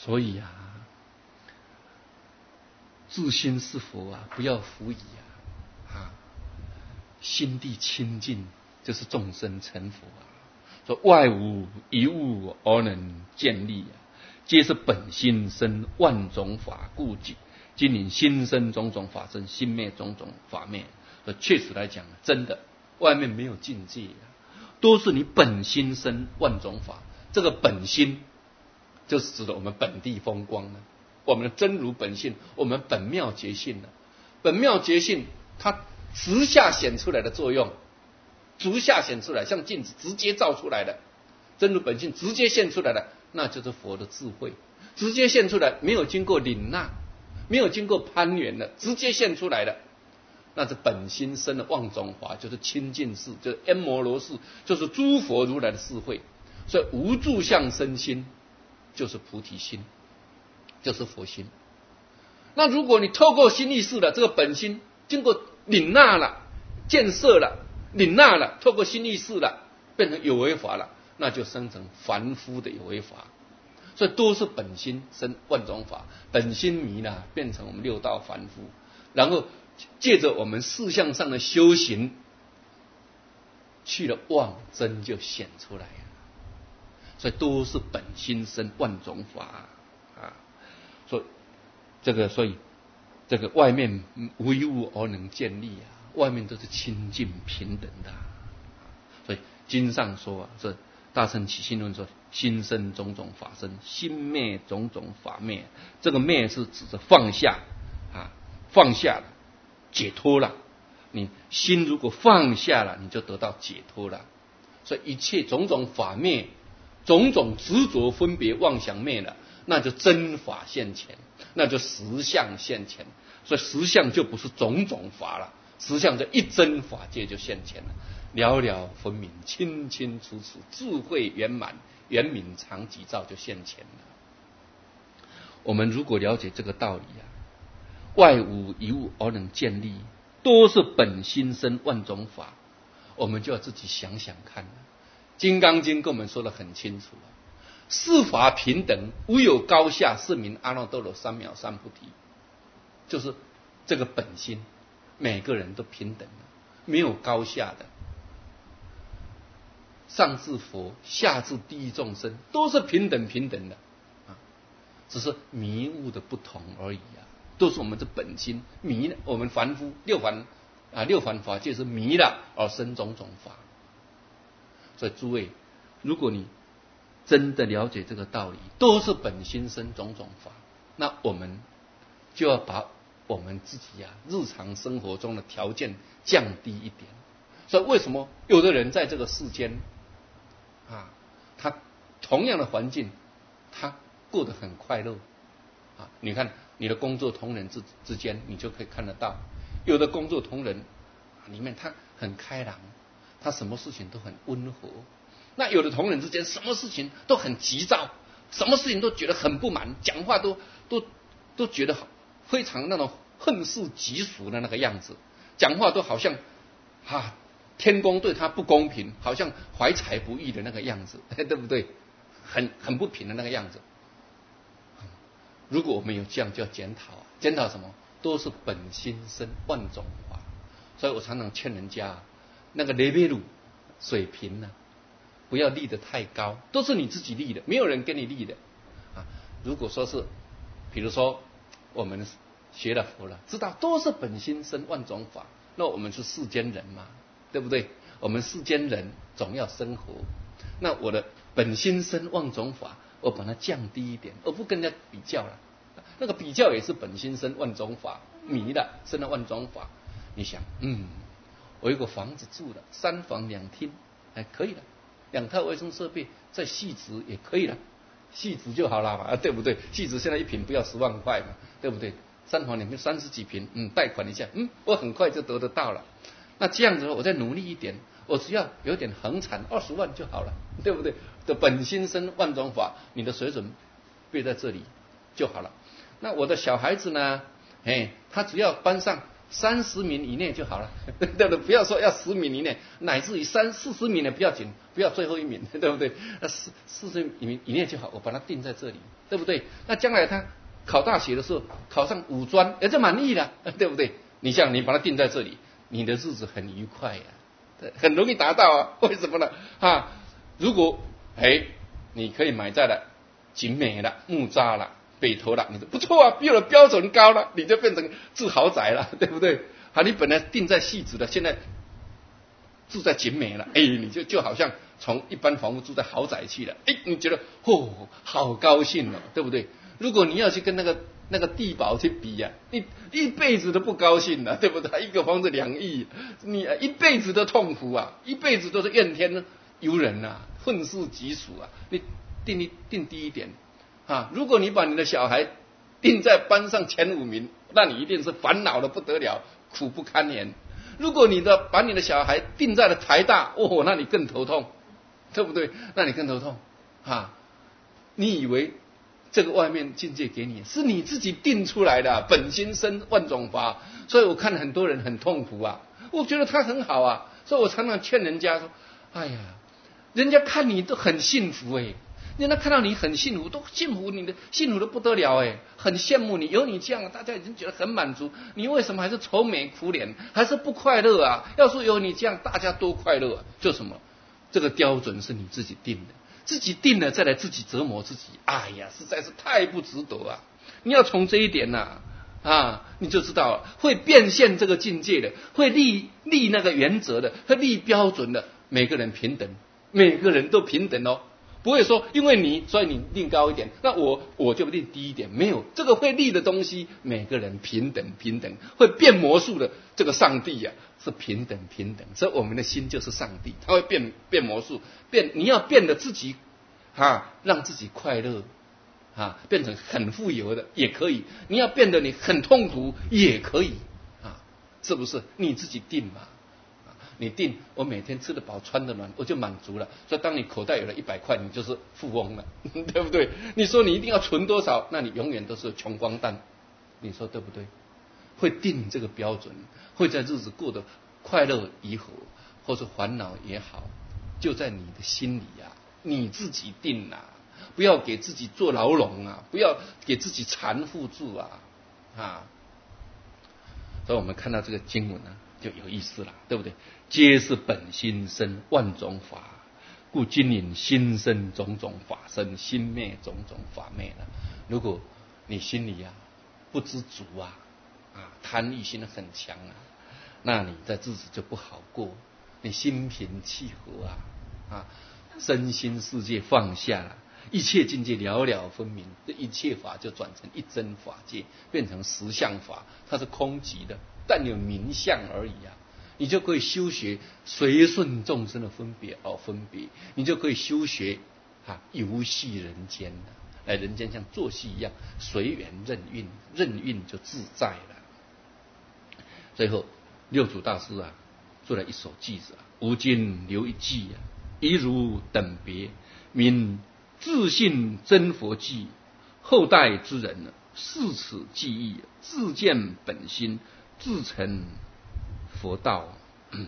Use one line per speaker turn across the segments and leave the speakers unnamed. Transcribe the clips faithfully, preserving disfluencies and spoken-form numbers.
所以啊，自心是佛啊，不要浮疑啊！啊，心地清净，就是众生成佛啊。说外无一物而能见立啊，皆是本心生万种法，故今今引心生种种法生，心灭种种法灭。所以确实来讲，真的外面没有境界啊，都是你本心生万种法。这个本心就是指的我们本地风光呢，我们的真如本性，我们本妙觉性呢。本妙觉性它直下显出来的作用，直下显出来，像镜子直接照出来的真如本性，直接现出来的，那就是佛的智慧，直接现出来，没有经过领纳，没有经过攀缘的，直接现出来的，那是本心生的妄种法，就是清净智，就是庵摩罗氏，就是诸佛如来的智慧。所以无住相生心，就是菩提心，就是佛心。那如果你透过心意识的这个本心，经过领纳了、建设了、领纳了，透过心意识了，变成有为法了，那就生成凡夫的有为法。所以都是本心生万种法，本心迷了，变成我们六道凡夫，然后借着我们事相上的修行，去了妄真就显出来了。所以都是本心生万种法啊！所以这个，所以这个外面无一物而能见立啊，外面都是清净平等的、啊。所以经上说啊，这大乘起信论说，心生种种法生，心灭种种法灭。这个灭是指着放下啊，放下了，解脱了。你心如果放下了，你就得到解脱了。所以一切种种法灭。种种执着分别妄想灭了，那就真法现前，那就实相现前。所以实相就不是种种法了，实相就一真法界就现前了，了了分明，清清楚楚，智慧圆满，圆明常寂照就现前了。我们如果了解这个道理啊，外无一物而能见立，都是本心生万种法，我们就要自己想想看了。金刚经跟我们说得很清楚了，四法平等，无有高下，是名阿耨多罗三藐三菩提。就是这个本心，每个人都平等的，没有高下的。上至佛，下至地狱众生，都是平等平等的啊，只是迷悟的不同而已啊。都是我们这本心迷了，我们凡夫六凡啊，六凡法界是迷了而生种种法。所以诸位，如果你真的了解这个道理，都是本心生种种法，那我们就要把我们自己啊日常生活中的条件降低一点。所以为什么有的人在这个世间啊，他同样的环境，他过得很快乐啊？你看你的工作同仁之之间，你就可以看得到，有的工作同仁里面他很开朗。他什么事情都很温和，那有的同仁之间，什么事情都很急躁，什么事情都觉得很不满，讲话都都都觉得非常那种愤世嫉俗的那个样子，讲话都好像啊天公对他不公平，好像怀才不遇的那个样子，对不对？很很不平的那个样子。如果我们有这样，就要检讨啊，检讨什么？都是本心生万种法。所以我常常劝人家。那个雷贝鲁水平呢、啊，不要立得太高，都是你自己立的，没有人跟你立的啊。如果说是，比如说我们学了佛了，知道都是本心生万种法，那我们是世间人嘛，对不对？我们世间人总要生活，那我的本心生万种法，我把它降低一点，而不跟人家比较了。那个比较也是本心生万种法，迷了生了万种法。你想，嗯。我有个房子住了，三房两厅，还可以了，两套卫生设备，再细致也可以了，细致就好了嘛，对不对？细致现在一平不要十万块嘛，对不对？三房两厅三十几平，嗯，贷款一下，嗯，我很快就得得到了。那这样子我再努力一点，我只要有点横产二十万就好了，对不对？的本心生万种法，你的水准背在这里就好了。那我的小孩子呢？哎，他只要班上三十名以内就好了，对不对？不要说要十名以内，乃至于三四十名的不要紧，不要最后一名，对不对？那四四十名以内就好，我把它定在这里，对不对？那将来他考大学的时候考上五专，也就满意了，对不对？你像你把它定在这里，你的日子很愉快呀、啊，对，很容易达到啊。为什么呢？啊，如果哎你可以买在了景美了、木栅了、北投了，你说不错啊，比我的标准高了，你就变成住豪宅了，对不对？啊，你本来定在汐止的，现在住在景美了，哎，你就就好像从一般房屋住在豪宅去了，哎，你觉得哦，好高兴哦，对不对？如果你要去跟那个那个地保去比呀、啊，你一辈子都不高兴了、啊，对不对？一个房子两亿，你一辈子都痛苦啊，一辈子都是怨天尤人啊，愤世嫉俗啊。你定一定低一点啊，如果你把你的小孩定在班上前五名，那你一定是烦恼的不得了，苦不堪言。如果你的把你的小孩定在了台大，哦，那你更头痛，对不对？那你更头痛啊！你以为这个外面境界给你，是你自己定出来的、啊，本心生万种法。所以我看很多人很痛苦啊，我觉得他很好啊，所以我常常劝人家说：哎呀，人家看你都很幸福哎、欸。人家看到你很幸福，都幸福，你的幸福的不得了哎，很羡慕你，有你这样，大家已经觉得很满足。你为什么还是愁眉苦脸，还是不快乐啊？要说有你这样，大家多快乐啊！就什么，这个标准是你自己定的，自己定了再来自己折磨自己，哎呀，实在是太不值得啊！你要从这一点呐、啊，啊，你就知道了，会变现这个境界的，会立立那个原则的，会立标准的，每个人平等，每个人都平等哦。不会说因为你所以你定高一点，那我我就定低一点，没有这个会立的东西，每个人平等平等，会变魔术的这个上帝呀、啊、是平等平等，所以我们的心就是上帝，他会变变魔术，变你要变得自己啊，让自己快乐啊，变成很富有的也可以，你要变得你很痛苦也可以啊，是不是？你自己定嘛。你定我每天吃得饱穿得暖，我就满足了。所以当你口袋有了一百块，你就是富翁了，对不对？你说你一定要存多少，那你永远都是穷光蛋，你说对不对？会定这个标准，会在日子过得快乐也好，或是烦恼也好，就在你的心里啊，你自己定啊，不要给自己做牢笼啊，不要给自己缠缚住啊啊！所以我们看到这个经文呢、啊。就有意思了，对不对？皆是本心生万种法，故今引心生种种法生，心灭种种法灭了。如果你心里啊不知足啊，啊贪欲心很强啊，那你的日子就不好过。你心平气和啊，啊，身心世界放下了，一切境界了了分明，这一切法就转成一真法界，变成实相法，它是空寂的。但有名相而已啊，你就可以修学随顺众生的分别而分别，你就可以修学啊游戏人间了，来人间像做戏一样随缘任运，任运就自在了。最后六祖大师啊做了一首偈子啊，吾今留一偈啊，一如等别，名自信真佛偈，后代之人视此偈意，自见本心。自成佛道，嗯，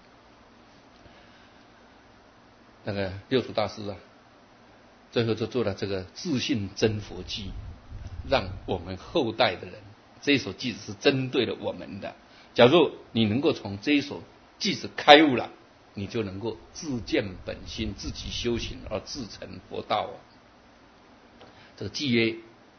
那个六祖大师啊，最后就做了这个自信真佛偈，让我们后代的人，这一首偈子是针对了我们的。假如你能够从这一首偈子开悟了，你就能够自见本心，自己修行而自成佛道啊。这个偈曰：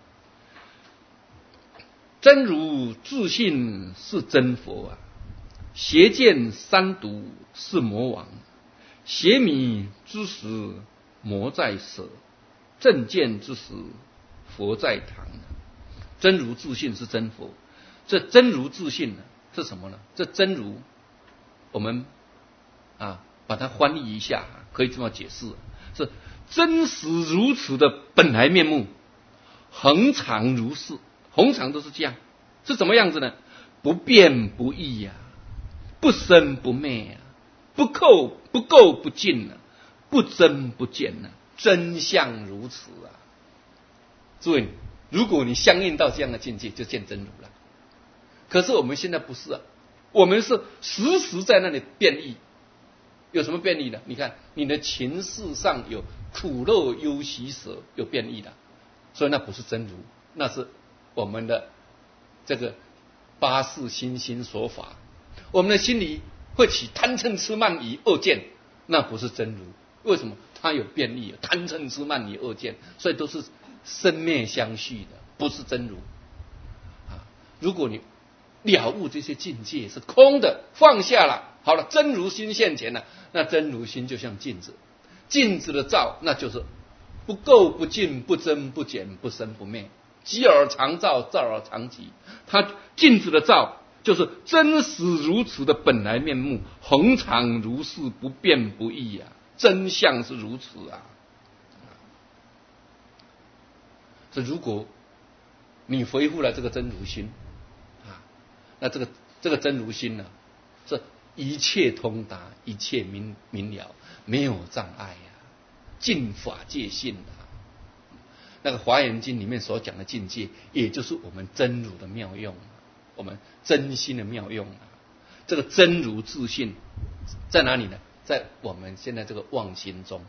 真如自信是真佛啊，邪见三毒是魔王，邪迷之时魔在舍，正见之时佛在堂。真如自信是真佛，这真如自信呢是什么呢？这真如我们啊把它翻译一下，可以这么解释，是真实如此的本来面目，恒常如是。红常都是这样，是怎么样子呢？不变不异呀、啊，不生不灭呀、啊，不垢不垢不净啊，不增不减啊，真相如此啊！诸位，如果你相应到这样的境界，就见真如了。 可是我们现在不是啊，我们是时时在那里变异。有什么变异呢？你看你的情事上有苦乐忧喜舍，有变异的，所以那不是真如，那是我们的这个八识心心所法。我们的心里会起贪嗔痴慢疑恶见，那不是真如。为什么？它有变异，贪嗔痴慢疑恶见，所以都是生灭相续的，不是真如啊。如果你了悟这些境界是空的，放下了，好了，真如心现前了，那真如心就像镜子，镜子的照那就是不垢不净不增不减不生不灭，极而常照，照而常极。它镜子的照就是真实如此的本来面目，恒常如是，不变不异啊，真相是如此啊。所以如果你恢复了这个真如心啊，那这个这个真如心呢、啊，是一切通达，一切明明了，没有障碍呀、啊，尽法界性啊。那个《华严经》里面所讲的境界，也就是我们真如的妙用，我们真心的妙用啊。这个真如自性在哪里呢？在我们现在这个妄心中。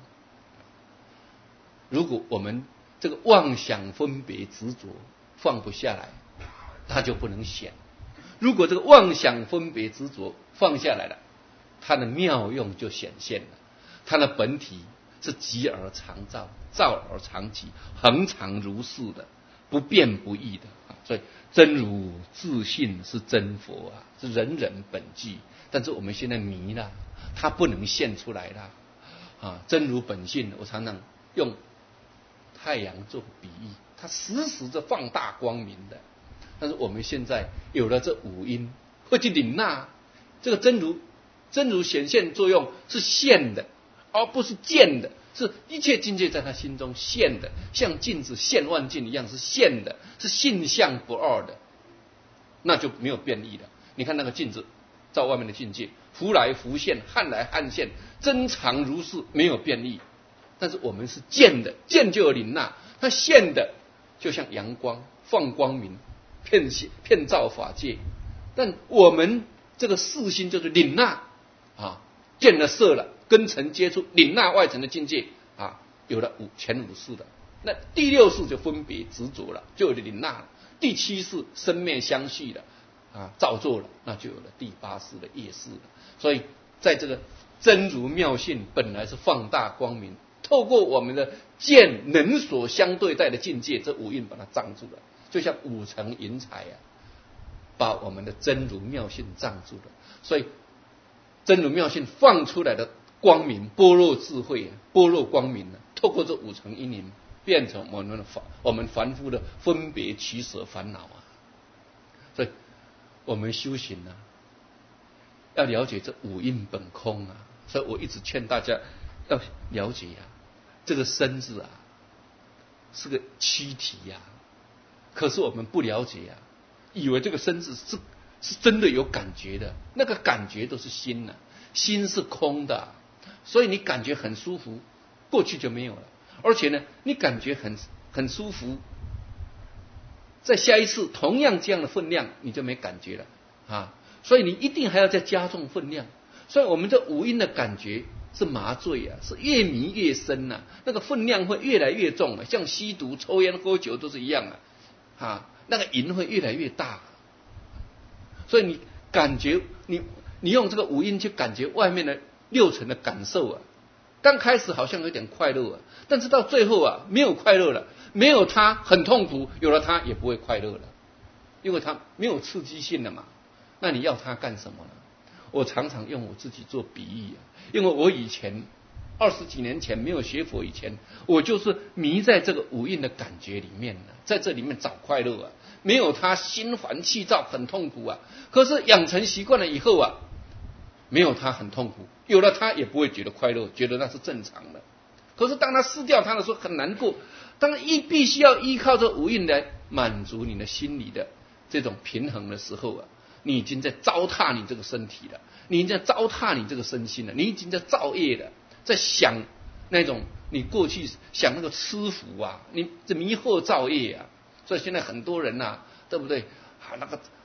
如果我们这个妄想分别执着放不下来，它就不能显。如果这个妄想分别执着放下来了，它的妙用就显现了。它的本体是极而常照，照而常极，恒常如是的，不变不异的。所以真如自性是真佛啊，是人人本具。但是我们现在迷了，它不能现出来了啊！真如本性，我常常用太阳做比喻，它时时的放大光明的。但是我们现在有了这五阴，会去领纳这个真如，真如显现作用是现的，而不是见的，是一切境界在他心中现的，像镜子现万境一样是现的，是性相不二的，那就没有变异了。你看那个镜子照外面的境界，浮来浮现，撼来撼现，真常如是，没有变异。但是我们是见的，见就有领纳，它现的就像阳光放光明，遍遍照法界。但我们这个四心就是领纳啊，见了色了，根尘接触，领纳外层的境界啊，有了五前五识的。那第六识就分别执着了，就有了领纳了。第七识生灭相续了啊，造作了，那就有了第八识的业识了。所以在这个真如妙性本来是放大光明，透过我们的见能所相对待的境界，这五蕴把它障住了，就像五层云彩啊，把我们的真如妙性障住了。所以真如妙性放出来的光明，般若智慧，般若光明呢，透过这五层阴影，变成我们的凡我们凡夫的分别取舍烦恼啊。所以我们修行啊，要了解这五蕴本空啊。所以我一直劝大家要了解啊，这个身子啊是个躯体呀、啊，可是我们不了解啊，以为这个身子是是真的有感觉的，那个感觉都是心呐、啊，心是空的、啊，所以你感觉很舒服，过去就没有了，而且呢，你感觉很很舒服，在下一次同样这样的分量你就没感觉了啊，所以你一定还要再加重分量。所以我们这五阴的感觉是麻醉啊，是越迷越深呐、啊，那个分量会越来越重啊，像吸毒、抽烟、喝酒都是一样啊，啊，那个瘾会越来越大。所以你感觉你你用这个五阴去感觉外面的六层的感受啊，刚开始好像有点快乐啊，但是到最后啊，没有快乐了，没有它很痛苦，有了它也不会快乐了，因为它没有刺激性了嘛。那你要它干什么呢？我常常用我自己做比喻啊，因为我以前二十几年前没有学佛以前，我就是迷在这个五蕴的感觉里面呢，在这里面找快乐啊，没有它心烦气躁很痛苦啊。可是养成习惯了以后啊，没有它很痛苦，有了它也不会觉得快乐，觉得那是正常的。可是当它失掉它的时候很难过，当然依必须要依靠这五蕴来满足你的心理的这种平衡的时候啊，你已经在糟蹋你这个身体了，你已经在糟蹋你这个身心了，你已经在造业了，在想那种你过去想那个吃福啊，你这迷惑造业啊。所以现在很多人呐、啊，对不对啊？那个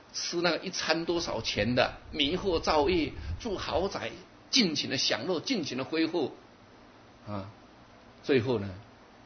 吃那个一餐多少钱的，迷惑造业，住豪宅，尽情的享乐，尽情的挥霍啊，最后呢，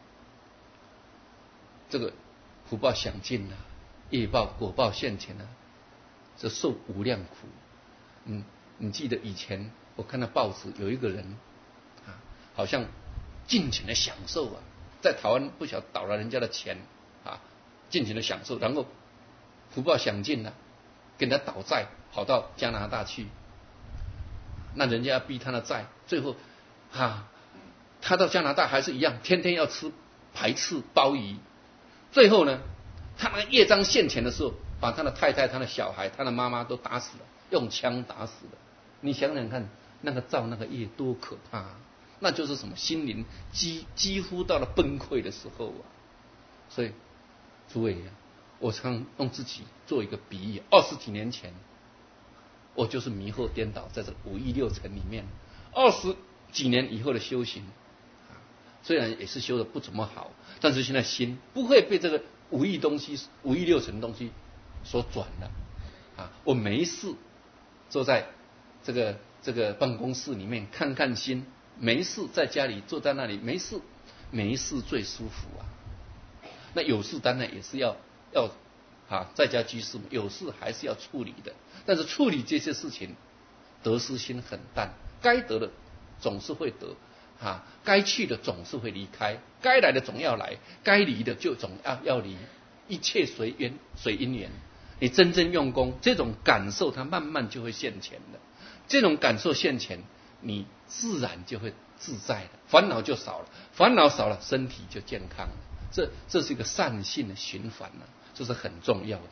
这个福报享尽了，业报果报现前了，这受无量苦。嗯，你记得以前我看到报纸有一个人啊，好像尽情的享受啊，在台湾不晓得倒了人家的钱啊，尽情的享受，然后福报享尽了，跟他倒债，跑到加拿大去，那人家要逼他的债，最后啊，他到加拿大还是一样，天天要吃排斥鲍鱼，最后呢，他那个业障现前的时候，把他的太太、他的小孩、他的妈妈都打死了，用枪打死了。你想想看，那个造那个业多可怕啊！那就是什么心灵几几乎到了崩溃的时候啊！所以，诸位，我常用自己做一个比喻，二十几年前，我就是迷惑颠倒，在这五欲六尘里面，二十几年以后的修行，虽然也是修的不怎么好，但是现在心不会被这个五欲东西、五欲六尘东西所转了啊！我没事坐在这个这个办公室里面看看心，没事在家里坐在那里没事，没事最舒服啊！那有事当然也是要要啊，在家居士有事还是要处理的，但是处理这些事情，得失心很淡，该得的总是会得啊，该去的总是会离开，该来的总要来，该离的就总要要离，一切随缘随因缘。你真正用功，这种感受它慢慢就会现前的，这种感受现前，你自然就会自在的，烦恼就少了，烦恼少了，身体就健康了。这这是一个善性的循环呢、啊，这是很重要的。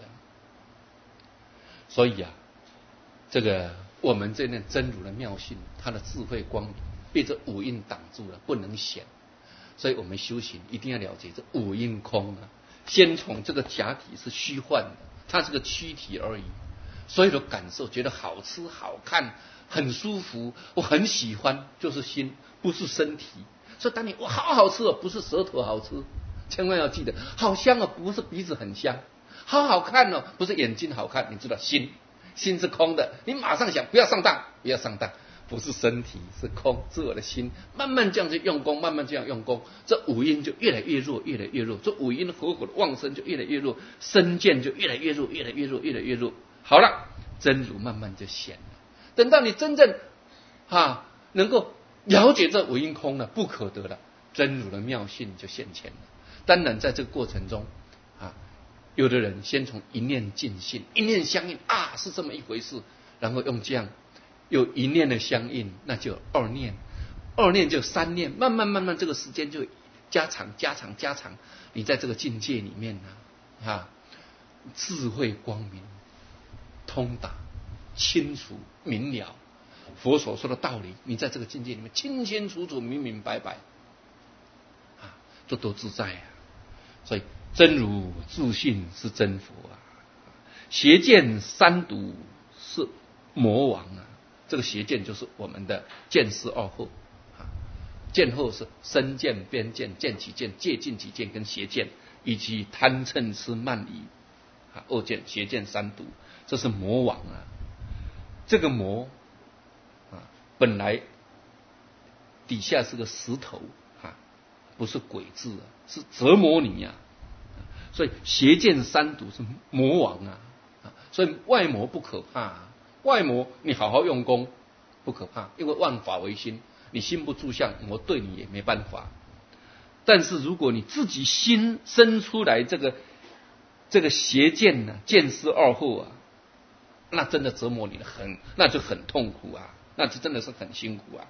所以啊，这个我们这念真如的妙性，它的智慧光明被这五蕴挡住了，不能显。所以我们修行一定要了解这五蕴空啊，先从这个假体是虚幻的，它是个躯体而已。所有的感受，觉得好吃、好看、很舒服，我很喜欢，就是心，不是身体。所以当你哇好好吃哦，不是舌头好吃，千万要记得，好香哦，不是鼻子很香，好好看哦，不是眼睛好看，你知道心，心是空的，你马上想不要上当，不要上当，不是身体是空，是我的心，慢慢这样子用功，慢慢这样用功，这五阴就越来越弱，越来越弱，这五阴火火的旺盛就越来越弱，身见就越来越弱，越来越弱，越来越弱。好了，真如慢慢就显了。等到你真正啊能够了解这五阴空了，不可得了，真如的妙性就现前了。当然，在这个过程中啊，有的人先从一念尽性，一念相应啊，是这么一回事，然后用这样有一念的相应，那就有二念，二念就三念，慢慢慢慢这个时间就加长加长加长。你在这个境界里面呢、啊，啊，智慧光明。通达、清楚、明了，佛所说的道理，你在这个境界里面清清楚楚、明明白白，啊，这都自在啊。所以真如自性是真佛啊，邪见三毒是魔王啊。这个邪见就是我们的见思二惑啊，见惑是身见、边见、见起见、戒禁起见跟邪见，以及贪嗔痴慢疑啊，恶见、邪见三毒。这是魔王啊！这个魔啊，本来底下是个石头啊，不是鬼字啊，是折磨你呀、啊！所以邪见三毒是魔王啊！啊，所以外魔不可怕、啊，外魔你好好用功不可怕，因为万法唯心，你心不住相，魔对你也没办法。但是如果你自己心生出来这个这个邪见呢、啊，见思二惑啊。那真的折磨你了，很，那就很痛苦啊，那就真的是很辛苦啊。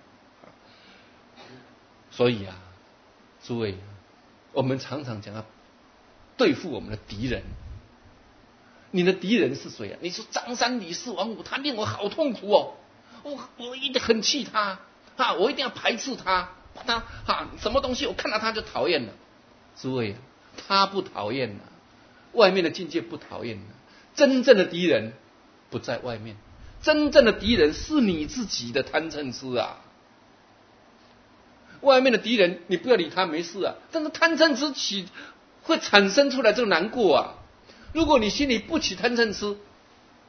所以啊，诸位，我们常常讲要对付我们的敌人。你的敌人是谁啊？你说张三李四王五，他令我好痛苦哦，我我一定很气他啊，我一定要排斥他，把他啊什么东西我看到他就讨厌了。诸位，他不讨厌了，外面的境界不讨厌了，真正的敌人。不在外面，真正的敌人是你自己的贪嗔痴啊！外面的敌人你不要理他，没事啊。但是贪嗔痴起会产生出来就难过啊！如果你心里不起贪嗔痴，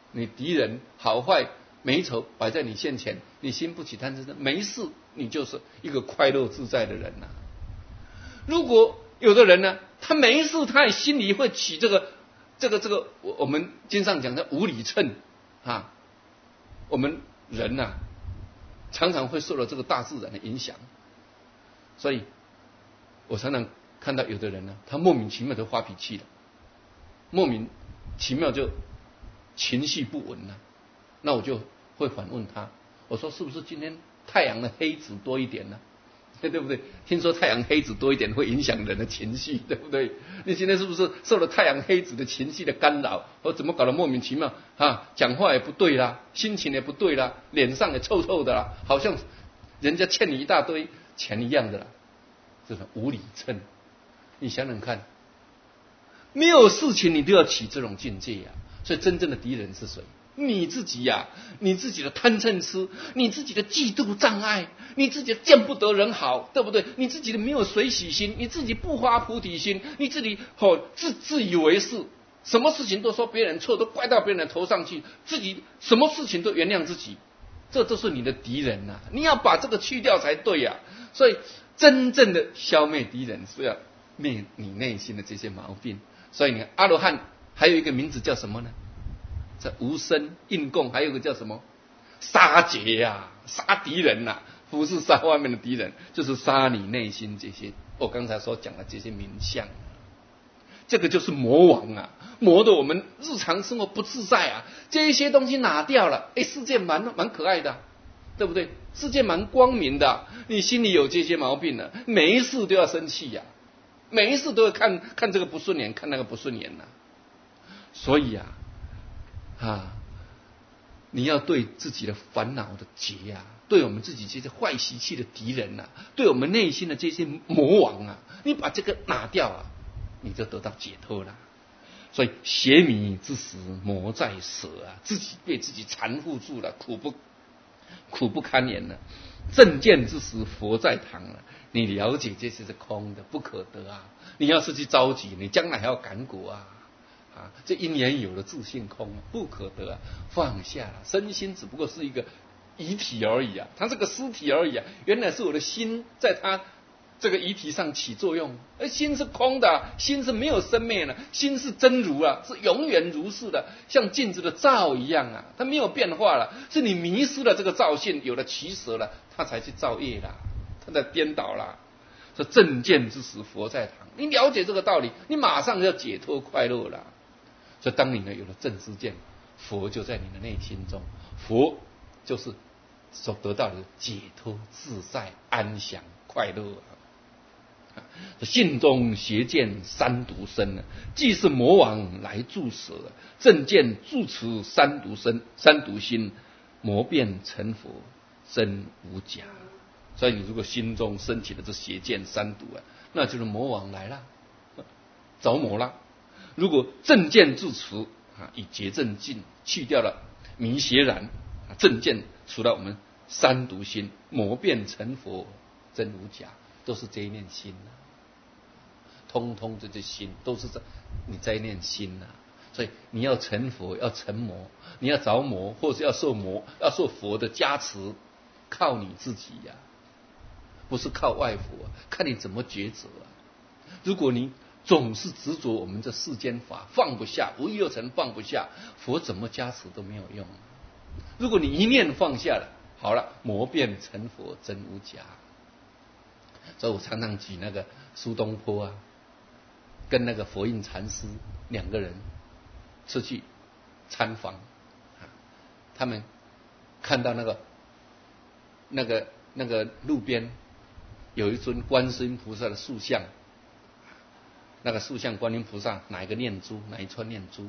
你敌人好坏美丑摆在你面前，你心不起贪嗔痴，没事，你就是一个快乐自在的人呐、啊。如果有的人呢，他没事，他也心里会起这个这个这个，我我们经上讲的无理称啊，我们人呐、啊，常常会受到这个大自然的影响，所以我常常看到有的人呢，他莫名其妙就发脾气了，莫名其妙就情绪不稳了，那我就会反问他，我说是不是今天太阳的黑子多一点呢？对不对？听说太阳黑子多一点会影响人的情绪，对不对？你今天是不是受了太阳黑子的情绪的干扰？我怎么搞得莫名其妙啊？讲话也不对啦，心情也不对啦，脸上也臭臭的啦，好像人家欠你一大堆钱一样的啦，这种无理称。你想想看，没有事情你都要起这种境界呀、啊。所以真正的敌人是谁？你自己呀、啊，你自己的贪嗔痴，你自己的嫉妒障碍，你自己的见不得人好，对不对？你自己的没有随喜心，你自己不发菩提心，你自己哦自自以为是，什么事情都说别人错，都怪到别人的头上去，自己什么事情都原谅自己，这都是你的敌人呐、啊！你要把这个去掉才对呀、啊。所以真正的消灭敌人是要灭你内心的这些毛病。所以你看阿罗汉还有一个名字叫什么呢？这无生应供，还有一个叫什么？杀劫呀、啊，杀敌人呐、啊，不是杀外面的敌人，就是杀你内心这些。我刚才所讲的这些名相，这个就是魔王啊，魔的我们日常生活不自在啊。这一些东西拿掉了，哎，世界蛮蛮可爱的、啊，对不对？世界蛮光明的、啊。你心里有这些毛病了，每一事都要生气呀、啊，每一事都要看看这个不顺眼，看那个不顺眼呐、啊。所以啊。啊，你要对自己的烦恼的结啊，对我们自己这些坏习气的敌人啊，对我们内心的这些魔王啊，你把这个拿掉啊，你就得到解脱了。所以邪迷之时，魔在舌啊，自己被自己缠缚住了，苦不苦不堪言了。正见之时，佛在堂了。你了解这些是空的，不可得啊。你要是去着急，你将来还要感果啊。啊，这因缘有了自性空，不可得啊！放下了，身心只不过是一个遗体而已啊，它是个尸体而已啊。原来是我的心在它这个遗体上起作用，而心是空的、啊，心是没有生灭的，心是真如啊，是永远如是的，像镜子的照一样啊，它没有变化了。是你迷失了这个照性，有了取舍了，它才去造业啦，它在颠倒啦。说正见之时，佛在堂。你了解这个道理，你马上要解脱快乐了。所以当你呢有了正知见，佛就在你的内心中，佛就是所得到的解脱、自在、安详、快乐啊！性中邪见三毒生呢，既是魔王来助舍，正见助持三毒生、三毒心，魔变成佛，真无假。所以你如果心中升起的这邪见三毒啊，那就是魔王来了，着魔了。如果正见自持啊，以结正尽，去掉了迷邪染，正见除了我们三毒心，魔变成佛，真无假，都是这一念心呐、啊，通通这些心都是在你在念心呐、啊。所以你要成佛，要成魔，你要着魔，或是要受魔，要受佛的加持，靠你自己呀、啊，不是靠外佛、啊，看你怎么抉择啊。如果你总是执着我们这世间法，放不下，无一二乘放不下，佛怎么加持都没有用。如果你一念放下了，好了，魔变成佛，真无假。所以我常常举那个苏东坡啊，跟那个佛印禅师两个人出去参访，他们看到那个那个那个路边有一尊观世音菩萨的塑像。那个塑像观音菩萨哪一个念珠，哪一串念珠？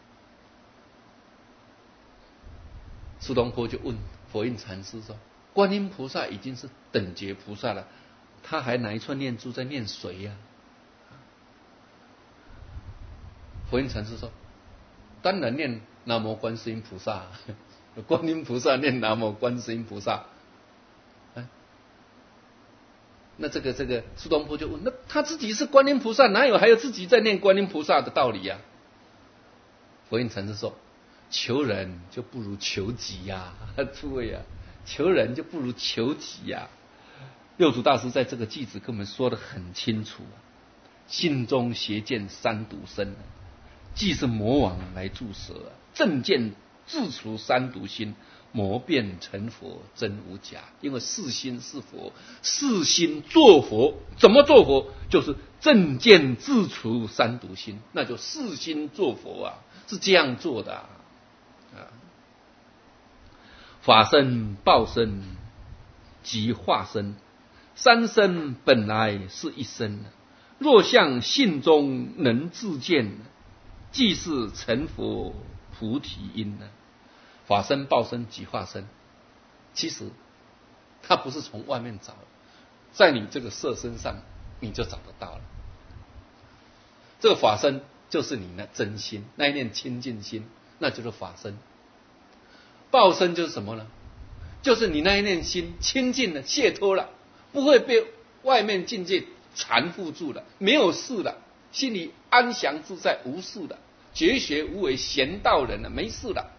苏东坡就问佛印禅师说：“观音菩萨已经是等觉菩萨了，他还哪一串念珠在念谁呀、啊？”佛印禅师说：“当然念南无观世音菩萨，观音菩萨念南无观世音菩萨。”那这个这个苏东坡就问：那他自己是观音菩萨，哪有还有自己在念观音菩萨的道理呀、啊？佛印禅师说： 求人就不如求己呀、啊，诸位啊，求人就不如求己呀、啊。六祖大师在这个句子跟我们说得很清楚啊，心中邪见三毒生，既是魔王来助蛇、啊，正见自除三毒心，魔变成佛真无假。因为是心是佛，是心做佛，怎么做佛？就是正见自除三毒心，那就是心做佛啊，是这样做的啊。啊法身、报身即化身，三身本来是一身，若向性中能自见，即是成佛菩提因呢。法身、报身即化身，其实它不是从外面找，在你这个色身上你就找得到了。这个法身就是你的真心，那一念清净心，那就是法身。报身就是什么呢？就是你那一念心清净了，解脱了，不会被外面境界缠缚住了，没有事了，心里安详自在，无事了，绝学无为，贤道人了，没事了。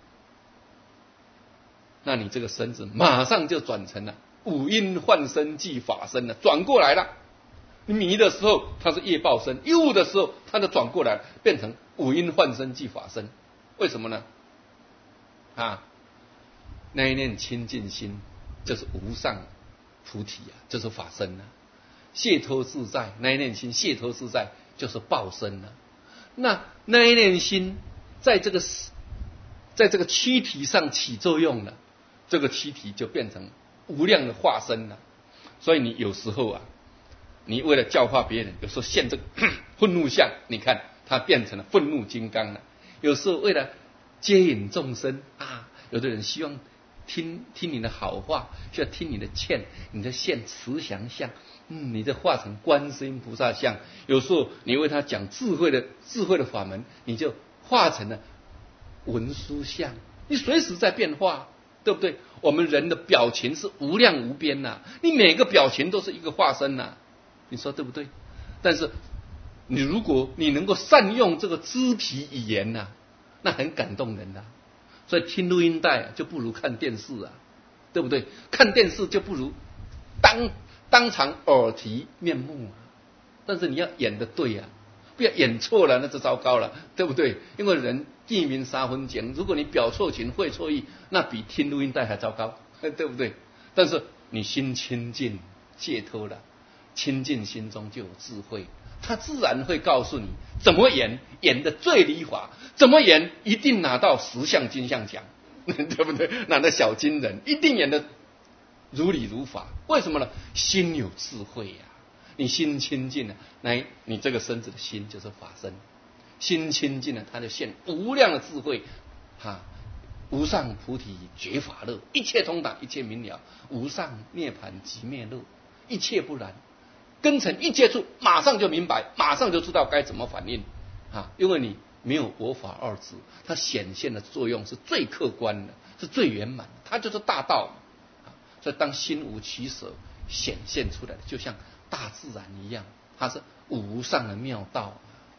那你这个身子马上就转成了五阴幻身即法身了，转过来了。你迷的时候它是业报身，有的时候它就转过来变成五阴幻身即法身。为什么呢？啊，那一念清净心就是无上菩提啊，就是法身啊。解脱自在，那一念心解脱自在就是报身啊。那那一念心在这个在这个躯体上起作用了，这个躯体就变成无量的化身了。所以你有时候啊，你为了教化别人，有时候现这个愤怒相，你看它变成了愤怒金刚了。有时候为了接引众生啊，有的人希望听听你的好话，需要听你的劝，你的现慈祥相，嗯，你就化成观世音菩萨相。有时候你为他讲智慧的智慧的法门，你就化成了文殊相。你随时在变化，对不对？我们人的表情是无量无边呐、啊，你每个表情都是一个化身呐、啊，你说对不对？但是你如果你能够善用这个肢体语言呐、啊，那很感动人呐、啊。所以听录音带就不如看电视啊，对不对？看电视就不如当当场耳提面目啊。但是你要演得对啊，不要演错了，那就糟糕了，对不对？因为人一名三分情，如果你表错情、会错意，那比听录音带还糟糕，对不对？但是你心清净、解脱了，清净心中就有智慧。他自然会告诉你怎么演，演的最理法，怎么演一定拿到十项金像奖，对不对？拿到小金人，一定演的如理如法。为什么呢？心有智慧呀、啊，你心清净了，来，你这个身子的心就是法身，心清净了，他就现无量的智慧，哈，无上菩提觉法乐，一切通达，一切明了，无上涅盘即灭乐，一切不然。根尘一接触，马上就明白，马上就知道该怎么反应啊！因为你没有我法二执，它显现的作用是最客观的，是最圆满的，它就是大道嘛。啊，所以当心无取舍显现出来的，就像大自然一样，它是无上的妙道。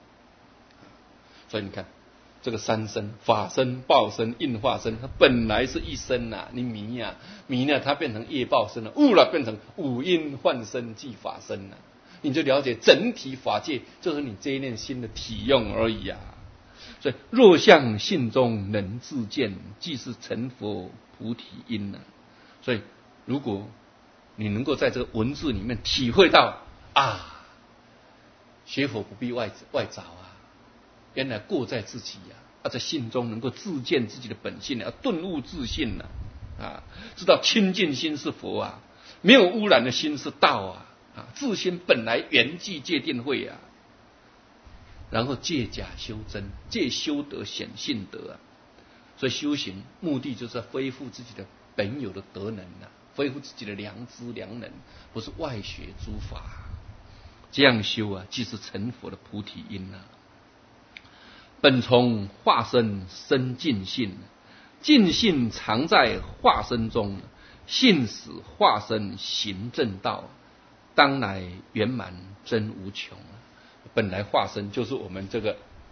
所以你看，这个三身法身、报身、应化身，它本来是一身呐、啊，你迷呀、啊、迷呢，它变成业报身了，悟了变成五阴幻身即法身了、啊，你就了解整体法界就是你这一念心的体用而已啊。所以若向性中能自见，即是成佛菩提因呢、啊。所以如果你能够在这个文字里面体会到啊，学佛不必外外找啊。原来过在自己呀、啊，啊，在心中能够自见自己的本性啊，顿悟自信呐、啊，啊，知道清净心是佛啊，没有污染的心是道啊，啊，自心本来圆寂戒定慧啊，然后借假修真，借修德显性德啊，所以修行目的就是要恢复自己的本有的德能啊，恢复自己的良知良能，不是外学诸法，这样修啊，即是成佛的菩提因啊。本从化身生净性，净性常在化身中，性使化身行正道，当来圆满真无穷。本来化身就是我们这个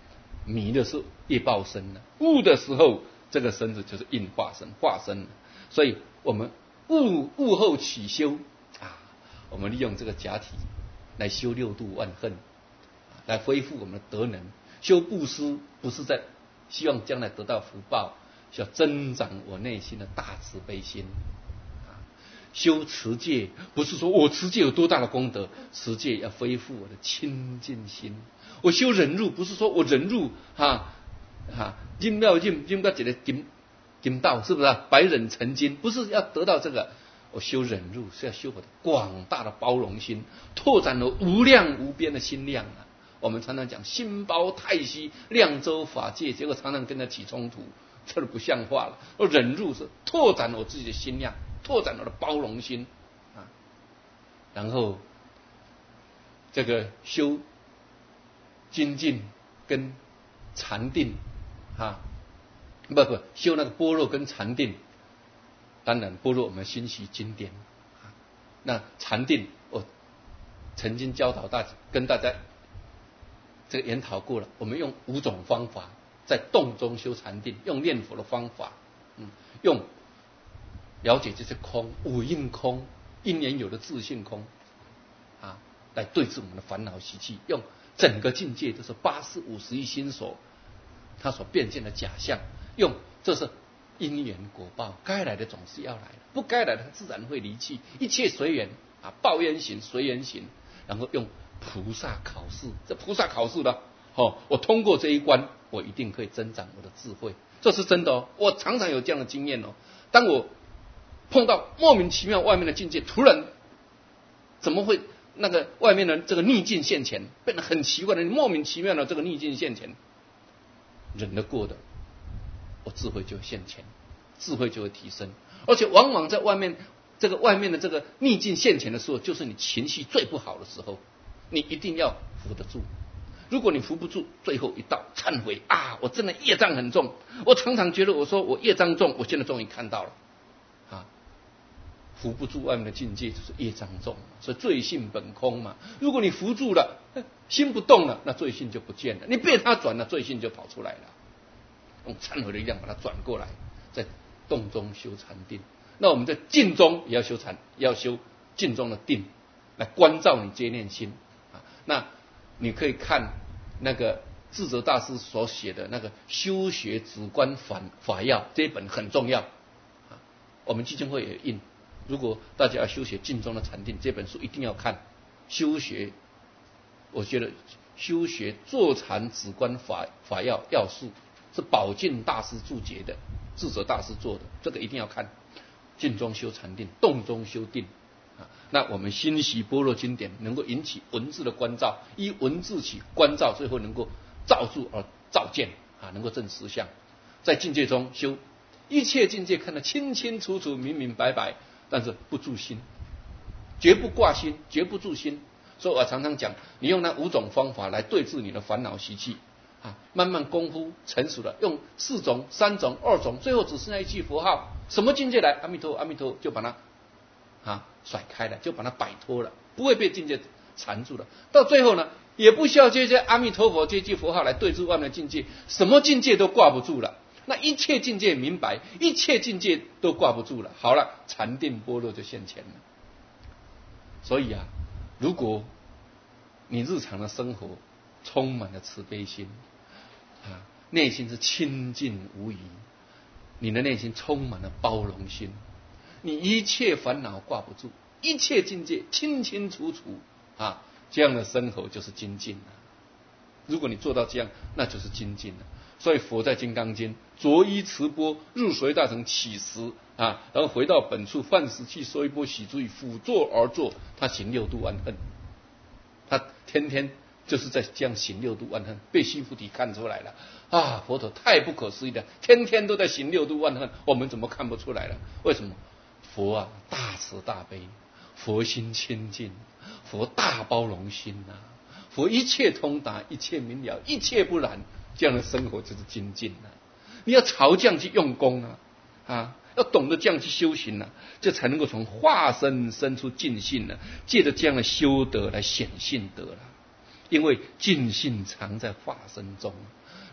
迷的是业报身了，悟的时候这个身子就是应化身，化身了。所以我们悟悟后起修啊，我们利用这个假体来修六度万恨，来恢复我们的德能。修布施不是在希望将来得到福报，需要增长我内心的大慈悲心。修持戒不是说我持戒有多大的功德，持戒要恢复我的清净心。我修忍辱不是说我忍辱哈哈金妙金金到这个金金道是不是、啊、百忍成金，不是要得到这个。我修忍辱是要修我的广大的包容心，拓展了无量无边的心量啊。我们常常讲心包太虚，量周法界，结果常常跟他起冲突，这都不像话了。而忍辱是拓展我自己的心量，拓展我的包容心啊。然后这个修精进跟禅定啊，不不修那个般若跟禅定。当然般若我们熏习经典，那禅定我曾经教导大家跟大家这个研讨过了，我们用五种方法在动中修禅定，用念佛的方法，嗯，用了解这些空五蕴空因缘有的自性空啊，来对治我们的烦恼习气，用整个境界就是八识五十一心所它所变现的假象，用这是因缘果报，该来的总是要来的，不该来的它自然会离去，一切随缘啊，报缘行随缘行，然后用菩萨考试，这菩萨考试的哦，我通过这一关，我一定可以增长我的智慧，这是真的哦。我常常有这样的经验哦，当我碰到莫名其妙外面的境界，突然怎么会那个外面的这个逆境现前，变得很奇怪的莫名其妙的这个逆境现前，忍得过的，我智慧就现前，智慧就会提升。而且往往在外面这个外面的这个逆境现前的时候，就是你情绪最不好的时候，你一定要扶得住。如果你扶不住，最后一道忏悔啊，我真的业障很重。我常常觉得我说我业障重，我现在终于看到了啊，扶不住外面的境界就是业障重，所以罪性本空嘛。如果你扶住了，心不动了，那罪性就不见了，你被他转了，罪性就跑出来了。用忏悔的力量把它转过来，在动中修禅定。那我们在静中也要修禅，要修静中的定，来关照你接念心啊。那你可以看那个智者大师所写的那个《修学止观法法要》，这一本很重要啊。我们基金会也印，如果大家要修学静中的禅定，这本书一定要看。修学，我觉得修学坐禅止观法法要要素。是宝镜大师注解的，智者大师做的，这个一定要看。静中修禅定，动中修定啊。那我们心习般若经典，能够引起文字的关照，依文字起关照，最后能够照住而照见啊，能够证实相。在境界中修一切境界，看得清清楚楚、明明白白，但是不住心，绝不挂心，绝不住心。所以我常常讲，你用那五种方法来对治你的烦恼习气。啊，慢慢功夫成熟了，用四种、三种、二种，最后只剩下一句佛号，什么境界来？阿弥陀，阿弥陀，就把它啊甩开了，就把它摆脱了，不会被境界缠住了。到最后呢，也不需要这些阿弥陀佛这句佛号来对治外面的境界，什么境界都挂不住了。那一切境界明白，一切境界都挂不住了。好了，禅定般若就现前了。所以啊，如果你日常的生活充满了慈悲心。啊，内心是清净无疑，你的内心充满了包容心，你一切烦恼挂不住，一切境界清清楚楚啊，这样的生活就是精进了。如果你做到这样，那就是精进了。所以佛在《金刚经》着衣持钵，入水大城起时啊，然后回到本处，饭食去，收一钵洗足以，辅坐而坐，他行六度万恨，他天天。就是在这样行六度万恨，被须菩提看出来了啊！佛陀太不可思议了，天天都在行六度万恨，我们怎么看不出来了？为什么？佛啊，大慈大悲，佛心清净，佛大包容心呐、啊，佛一切通达，一切明了，一切不染，这样的生活就是精进啊！你要朝这样去用功啊，啊，要懂得这样去修行啊，这才能够从化身生出净性啊，借着这样的修德来显性德了。因为净性藏在化身中，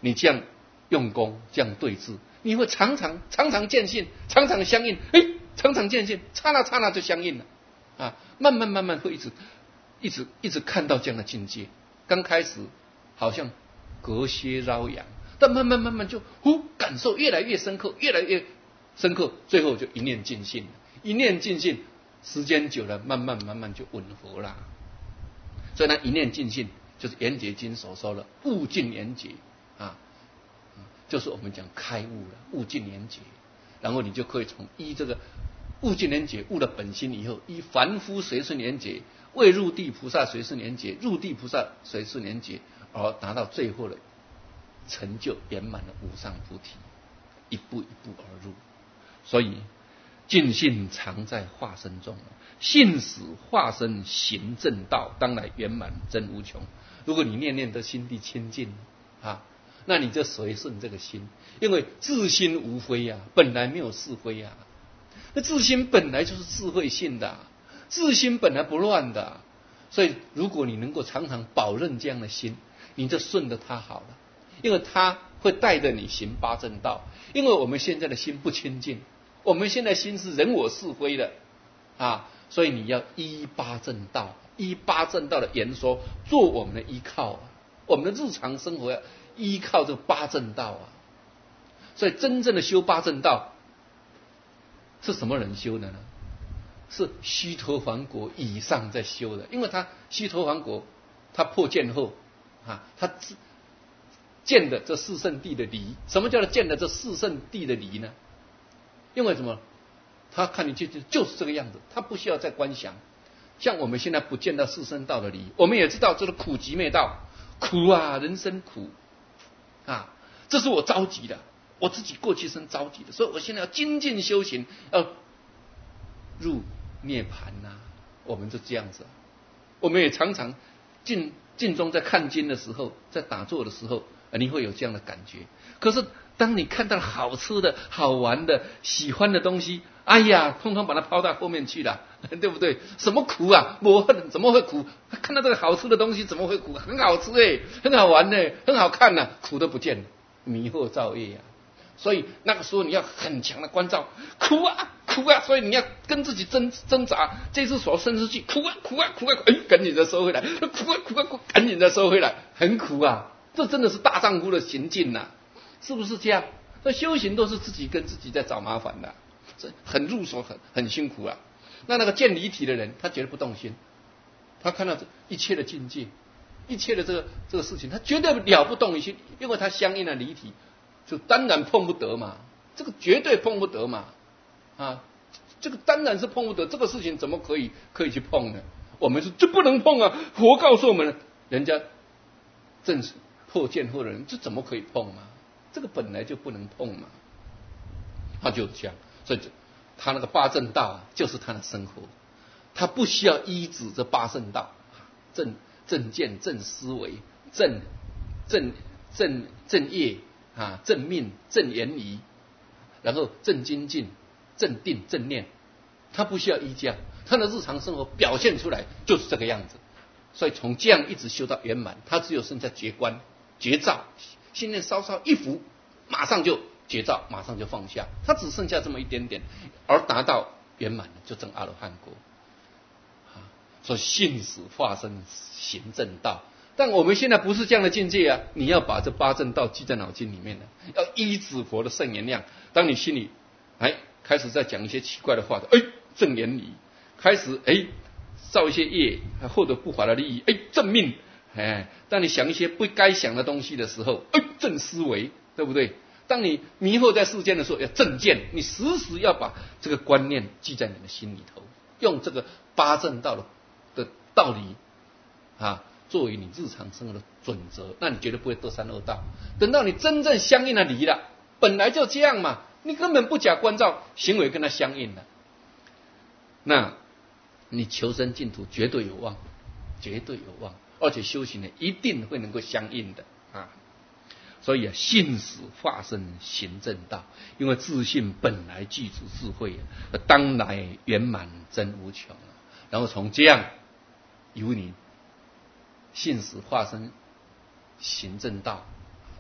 你这样用功，这样对治，你会常常常常见性，常常相应，哎，常常见性，刹那刹那就相应了啊！慢慢慢慢会一直一直一直看到这样的境界。刚开始好像隔靴搔痒，但慢慢慢慢就呼感受越来越深刻，越来越深刻，最后就一念尽性，一念尽性，时间久了，慢慢慢慢就吻合了。所以呢，一念尽性就是圆觉经所说的悟尽圆觉啊，就是我们讲开悟了，悟尽圆觉，然后你就可以从依这个悟尽圆觉悟了本心以后，依凡夫随顺圆觉，未入地菩萨随顺圆觉，入地菩萨随顺圆觉，而达到最后的成就圆满的无上菩提，一步一步而入。所以尽性常在化身中，信使化身行正道，当来圆满真无穷。如果你念念的心地清净啊，那你就随顺这个心，因为自心无非啊，本来没有是非啊。那自心本来就是智慧性的，自心本来不乱的，所以如果你能够常常保任这样的心，你就顺着它好了，因为它会带着你行八正道。因为我们现在的心不清净，我们现在心是人我是非的啊，所以你要依八正道，依八正道的言说做我们的依靠啊，我们的日常生活要依靠这八正道啊。所以真正的修八正道是什么人修的呢？是须陀洹国以上在修的，因为他须陀洹国他破见后啊，他见的这四圣谛的理。什么叫做见的这四圣谛的理呢？因为什么？他看你就就是这个样子，他不需要再观想。像我们现在不见到四圣道的理，我们也知道这个苦集灭道，苦啊，人生苦啊，这是我着急的，我自己过去生着急的，所以我现在要精进修行，要入涅盘呐、啊。我们就这样子、啊，我们也常常静静中在看经的时候，在打坐的时候，你会有这样的感觉。可是当你看到好吃的好玩的喜欢的东西，哎呀，通通把它抛到后面去了，对不对？什么苦啊，我怎么会苦？看到这个好吃的东西怎么会苦？很好吃哎，很好玩哎，很好看呐、啊，苦都不见了，迷惑造业呀、啊。所以那个时候你要很强的关照，苦啊苦啊，所以你要跟自己挣挣扎，这只手伸出去，苦啊苦啊苦啊，哎，赶紧的收回来，苦啊苦啊苦，赶紧的收回来，很苦啊，这真的是大丈夫的行径呐、啊，是不是这样？那修行都是自己跟自己在找麻烦的、啊，很入手，很很辛苦啊。那那个见离体的人，他绝对不动心，他看到这一切的境界，一切的这个这个事情，他绝对了不动于心，因为他相应的离体。就当然碰不得嘛，这个绝对碰不得嘛，啊，这个当然是碰不得，这个事情怎么可以可以去碰呢？我们说这不能碰啊，佛告诉我们，人家正是破见后的人，这怎么可以碰嘛？这个本来就不能碰嘛，他就这样，所以他那个八正道就是他的生活，他不需要依止这八正道，正正见、正思维、正正正正业。啊，正命、正言仪，然后正精进、正定、正念，他不需要依教，他的日常生活表现出来就是这个样子。所以从这样一直修到圆满，他只有剩下觉观、觉照，心念稍稍一浮，马上就觉照，马上就放下，他只剩下这么一点点，而达到圆满了，就证阿罗汉果。啊，所以信使化身行正道。但我们现在不是这样的境界啊！你要把这八正道记在脑筋里面的，要依止佛的圣言量。当你心里哎开始在讲一些奇怪的话的，哎正言理，开始哎造一些业，还获得不法的利益，哎正命，哎，当你想一些不该想的东西的时候，哎正思维，对不对？当你迷惑在世间的时候，要正见，你时时要把这个观念记在你的心里头，用这个八正道的的道理啊。作为你日常生活的准则，那你绝对不会得三恶道。等到你真正相应的离了，本来就这样嘛，你根本不假关照，行为跟它相应的，那你求生净土绝对有望，绝对有望，而且修行呢一定会能够相应的啊。所以啊，信使化身行正道，因为自信本来具足智慧，当来圆满真无穷。然后从这样由你信使化身行正道，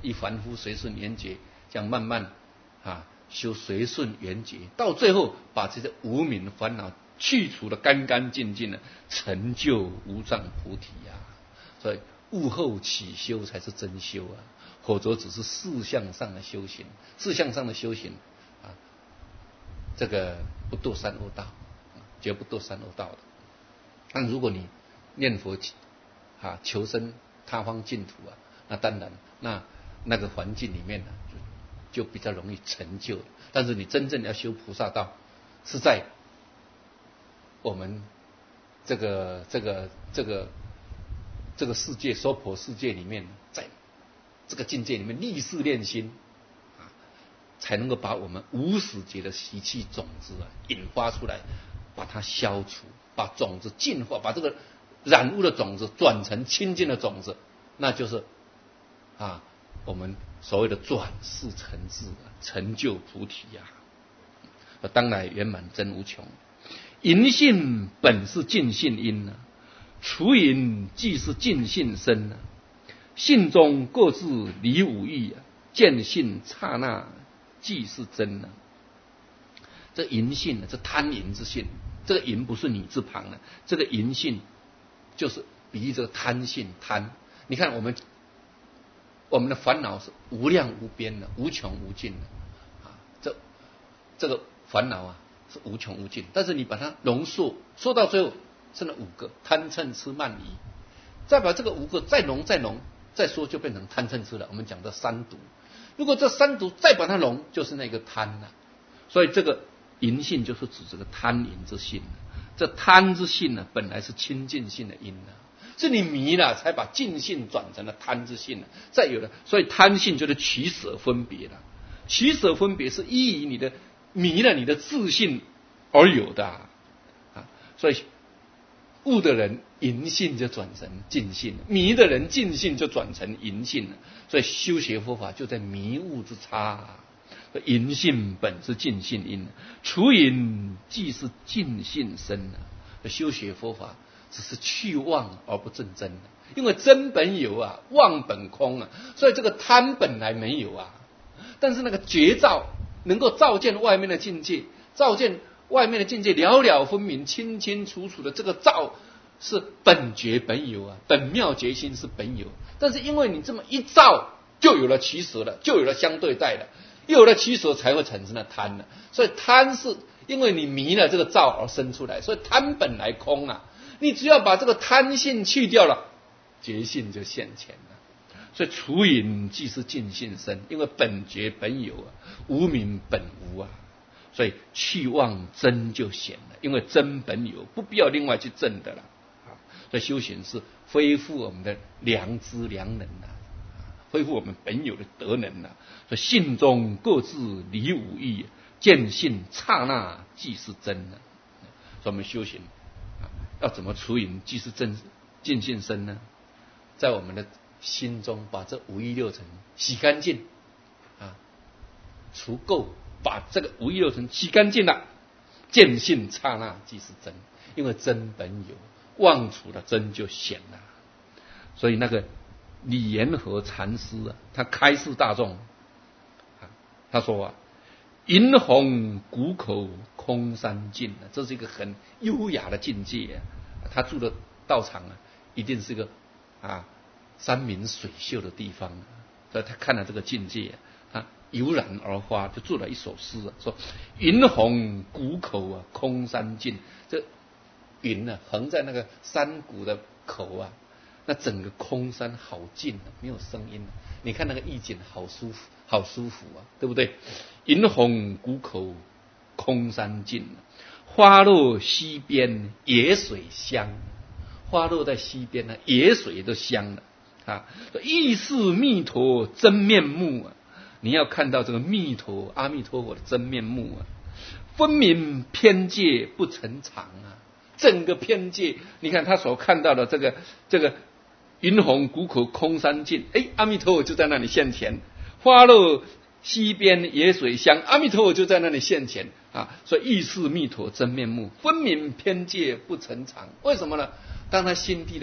以凡夫随顺缘觉，这样慢慢啊修随顺缘觉，到最后把这些无明烦恼去除的干干净净的，成就无上菩提呀、啊。所以悟后起修才是真修啊，否则只是事项上的修行，事项上的修行啊，这个不堕三恶道，绝不堕三恶道的。但如果你念佛啊求生他方净土啊，那当然那那个环境里面呢、啊，就就比较容易成就。但是你真正要修菩萨道，是在我们这个这个这个这个世界娑婆世界里面，在这个境界里面立誓练心啊，才能够把我们无始劫的习气种子啊引发出来，把它消除，把种子净化，把这个染污的种子转成清净的种子，那就是啊我们所谓的转世成智，成就菩提呀、啊。当来圆满真无穷。淫性本是尽性因啊，除淫即是尽性身啊。性中各自离五欲啊，见性刹那即是真啊。这淫性呢，这贪淫之性，这个淫不是女字旁的，这个淫性就是比喻这个贪性贪。你看我们我们的烦恼是无量无边的，无穷无尽的啊，这这个烦恼啊是无穷无尽，但是你把它浓缩，缩到最后剩了五个：贪嗔痴慢疑。再把这个五个再浓再浓再说，就变成贪嗔痴了。我们讲的三毒，如果这三毒再把它浓，就是那个贪了、啊。所以这个淫性就是指这个贪淫之性、啊。这贪之性呢、啊，本来是清净性的因啊，是你迷了才把净性转成了贪之性了、啊。再有了，所以贪性就是取舍分别了。取舍分别是依于你的迷了你的自信而有的啊，啊所以悟的人淫性就转成净性，迷的人净性就转成淫性了。所以修学佛法就在迷悟之差、啊。淫性本是净性因，除淫即是净性身啊。修学佛法只是去妄而不正真，因为真本有啊，妄本空啊，所以这个贪本来没有啊。但是那个觉照能够照见外面的境界，照见外面的境界了了分明、清清楚楚的，这个照是本觉本有啊，本妙觉心是本有。但是因为你这么一照，就有了取舍了，就有了相对待了，又有了取舍，才会产生了贪了。所以贪是因为你迷了这个照而生出来，所以贪本来空啊。你只要把这个贪性去掉了，觉性就现前了。所以除淫即是净性身，因为本觉本有啊，无明本无啊，所以去妄真就显了，因为真本有，不必要另外去证的了。所以修行是恢复我们的良知良能啊，恢复我们本有的德能啊。所以性中各自离五欲，见性刹那即是真啊。所以我们修行啊，要怎么除淫即是真净性身呢？在我们的心中把这五欲六尘洗干净啊，除垢，把这个五欲六尘洗干净了，见性刹那即是真，因为真本有，妄除了真就显了。所以那个李延和禅师啊，他开示大众啊，他说啊，银红谷口空山尽啊，这是一个很优雅的境界啊。他住的道场啊，一定是一个啊山明水秀的地方，所以他看了这个境界，他油然而发，就做了一首诗啊，说云红谷口啊，空山尽。这云呢、啊，横在那个山谷的口啊，那整个空山好静啊，没有声音、啊。你看那个意境好舒服，好舒服啊，对不对？云红谷口空山尽，花落溪边野水香。花落在溪边呢，野水都香了。啊，意是弥陀真面目啊！你要看到这个弥陀阿弥陀佛的真面目啊，分明偏界不成常啊！整个偏界，你看他所看到的这个这个云红谷口空山尽，哎，阿弥陀佛就在那里现前；花落溪边野水香，阿弥陀佛就在那里现前啊！所以意是弥陀真面目，分明偏界不成常。为什么呢？当他心地的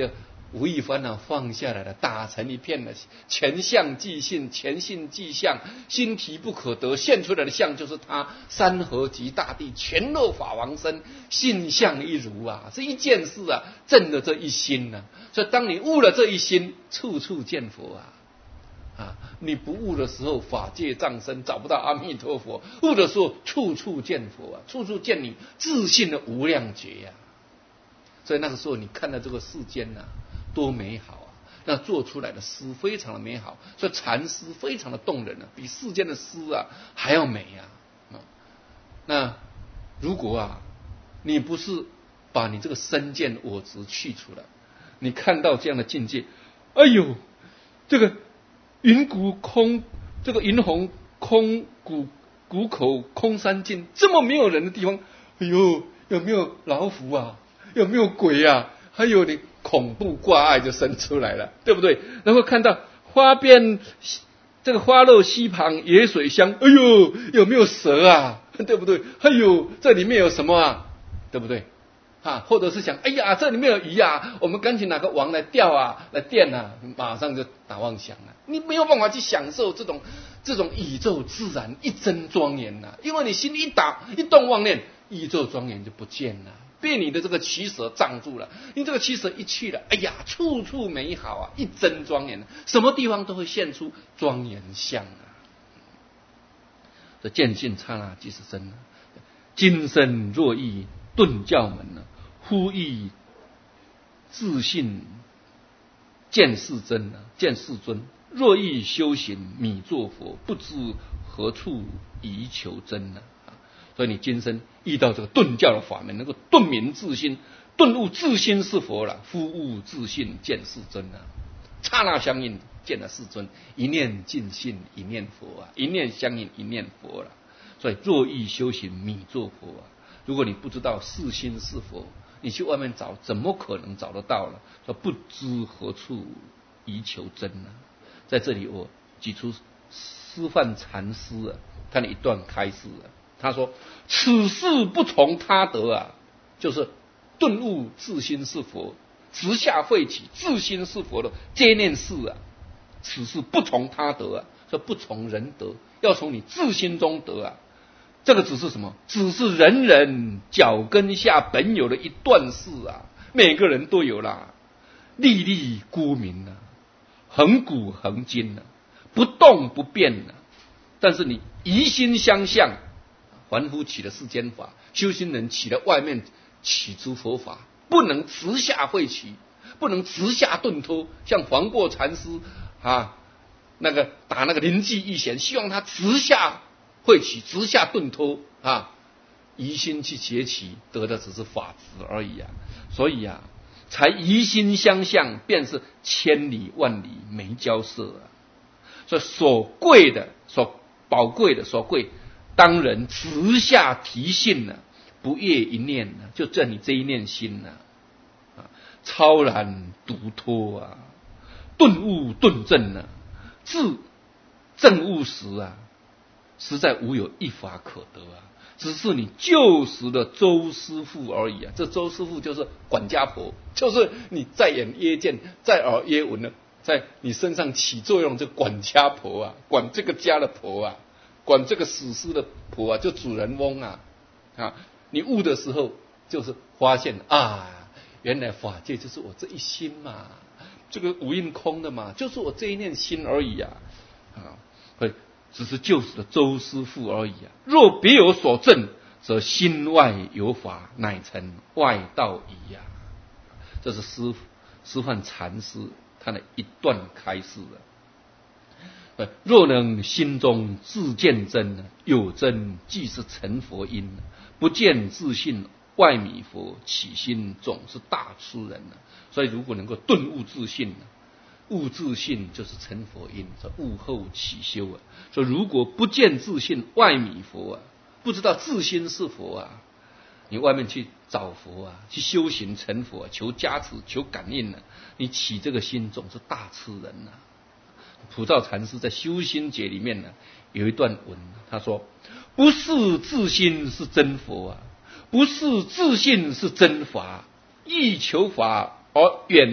吴亦凡呢放下来了，打成一片了，全相即性，全性即相，心体不可得，现出来的相就是他山河及大地，全若法王身，性相一如啊！这一件事啊，证了这一心呢、啊。所以当你悟了这一心，处处见佛啊！啊，你不悟的时候，法界障身，找不到阿弥陀佛；悟的时候，处处见佛啊，处处见你自信的无量觉呀、啊。所以那个时候，你看到这个世间呐、啊。多美好啊！那做出来的诗非常的美好，所以禅诗非常的动人啊，比世间的诗啊还要美啊！啊，那如果啊，你不是把你这个身见我执去除了，你看到这样的境界，哎呦，这个云谷空，这个云洪空谷谷口空山尽，这么没有人的地方，哎呦，有没有老虎啊？有没有鬼啊？还有你恐怖挂碍就生出来了，对不对？然后看到花边这个花落溪旁野水香，哎呦，有没有蛇啊？对不对？哎呦，这里面有什么啊？对不对？啊，或者是想，哎呀，这里面有鱼啊，我们赶紧拿个网来钓啊，来电啊，马上就打妄想了。你没有办法去享受这种这种宇宙自然一真庄严呐、啊，因为你心一打一动妄念，宇宙庄严就不见了。被你的这个取舍障住了，你这个取舍一去了，哎呀，处处美好啊，一真庄严，什么地方都会现出庄严相啊。这见性刹那即是真啊，今生若遇顿教门呢、啊，忽遇自信见世真啊，见世尊。若欲修行弥作佛，不知何处宜求真呢、啊？所以你今生遇到这个顿教的法门，能够顿明自心，顿悟自心是佛了，忽悟自信见世尊啊，刹那相应见了世尊，一念尽性一念佛啊，一念相应一念佛了。所以若欲修行弥作佛啊，如果你不知道是心是佛，你去外面找，怎么可能找得到了？说不知何处宜求真呢、啊？在这里我举出师范禅师啊，他的一段开示啊。他说：“此事不从他得啊，就是顿悟自心是佛，直下废起自心是佛的这念事啊。此事不从他得啊，说不从人得，要从你自心中得啊。这个只是什么？只是人人脚跟下本有的一段事啊，每个人都有啦，粒粒孤明啊，恒古恒今啊，不动不变啊。但是你疑心相向。”凡夫起了世间法，修行人起了外面起诸佛法，不能直下慧起，不能直下顿脱。像黄檗禅师啊，那个打那个临济一弦，希望他直下慧起，直下顿脱啊，疑心去结起，得的只是法执而已啊。所以啊，才疑心相向，便是千里万里没交涉啊。所以所贵的、所宝贵的、所贵。当人直下提性呢、啊，不越一念呢、啊，就证你这一念心呢、啊，啊，超然独脱啊，顿悟顿证呢、啊，自证悟时啊，实在无有一法可得啊，只是你旧时的周师傅而已啊。这周师傅就是管家婆，就是你在眼耶见，在耳耶闻呢，在你身上起作用，这管家婆啊，管这个家的婆啊。管这个史诗的婆啊，就主人翁啊，啊，你悟的时候就是发现啊，原来法界就是我这一心嘛，这个无印空的嘛，就是我这一念心而已啊，啊，所以只是旧时的周师傅而已啊。若别有所证，则心外有法，乃成外道矣呀、啊。这是师师范禅师他的一段开示了。若能心中自见真，有真即是成佛因，不见自信外弥佛，起心总是大痴人。所以如果能够顿悟自信，悟自信就是成佛因，这悟后起修啊。所以如果不见自信外弥佛啊，不知道自心是佛啊，你外面去找佛啊，去修行成佛、啊，求加持、求感应啊，你起这个心总是大痴人呐、啊。普照禅师在《修心解》里面呢，有一段文，他说：“不是自心是真佛啊，不是自信是真法，欲求法而远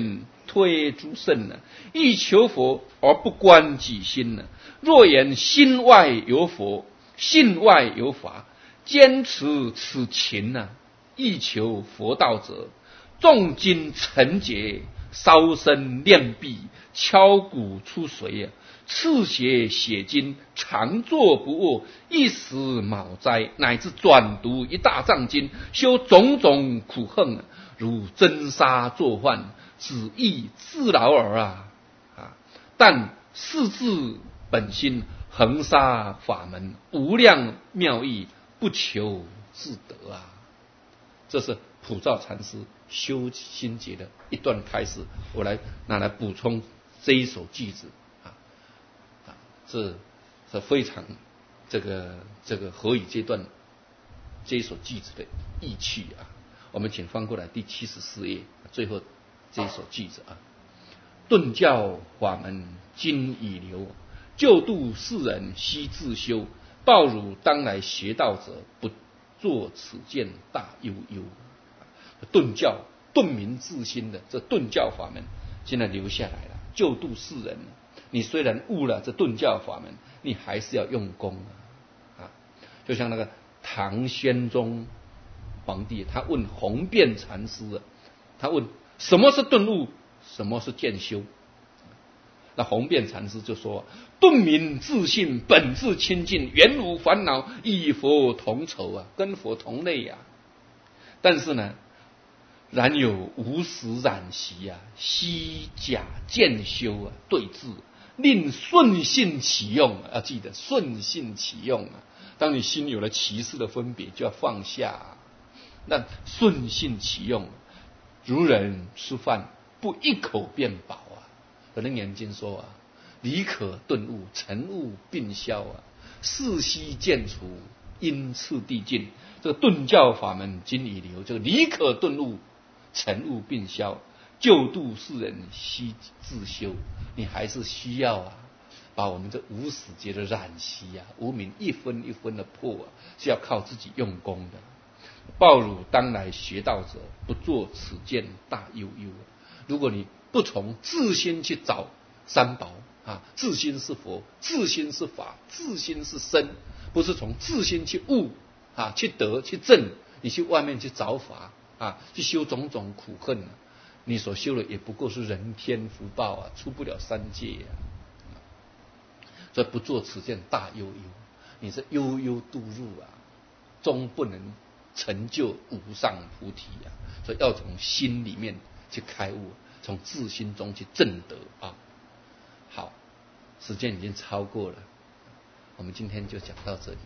推诸圣呢，欲求佛而不观己心呢。若言心外有佛，性外有法，坚持此情呢，欲求佛道者，重金沉劫，烧身炼壁，敲鼓出髓啊，刺血血筋，常坐不卧，一时卯灾，乃至转读一大藏经，修种种苦恨，如真沙作患，只意自劳耳啊！啊！但视自本心，恒沙法门，无量妙义，不求自得啊！这是普照禅师修心结的一段开始，我来拿来补充这一首句子啊啊，这是非常这个这个何以这段这一首句子的意趣啊。我们请翻过来第七十四页，最后这一首句子啊：顿教法门今已流，救度世人须自修。报汝当来学道者，不作此见大悠悠。顿教顿明自心的这顿教法门，现在留下来了，救度世人。你虽然悟了这顿教法门，你还是要用功啊！啊，就像那个唐宣宗皇帝，他问弘辩禅师啊，他问什么是顿悟，什么是渐修？那弘辩禅师就说：顿明自信，本自清净，原无烦恼，与佛同酬啊，跟佛同类啊。但是呢，然有无始染习啊，虚假渐修啊，对治，令顺性起用啊，要记得顺性起用啊。当你心有了其事的分别，就要放下啊。那顺性起用，如人吃饭，不一口便饱啊。《楞严经》说啊，理可顿悟，尘悟并消啊，事悉渐除，因次第尽。这个顿教法门今已流，这个理可顿悟，尘悟并消，救度世人须自修。你还是需要啊，把我们这无始劫的染习啊、无明一分一分的破啊，是要靠自己用功的。报汝当来学道者，不作此见大悠悠。如果你不从自心去找三宝啊，自心是佛，自心是法，自心是身，不是从自心去悟啊，去得去证，你去外面去找法啊，去修种种苦恨啊，你所修的也不过是人天福报啊，出不了三界啊。所以不作此见大悠悠，你是悠悠度入啊，终不能成就无上菩提啊。所以要从心里面去开悟，从自心中去证得啊。好，时间已经超过了，我们今天就讲到这里，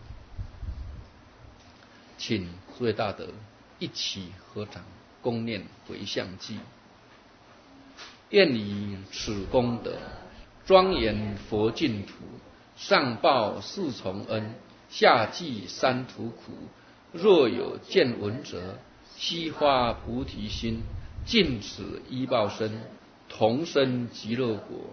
请诸位大德一起合掌恭念回向偈。愿以此功德，庄严佛净土，上报四重恩，下济三途苦。若有见闻者，悉发菩提心，尽此依报身，同生极乐国。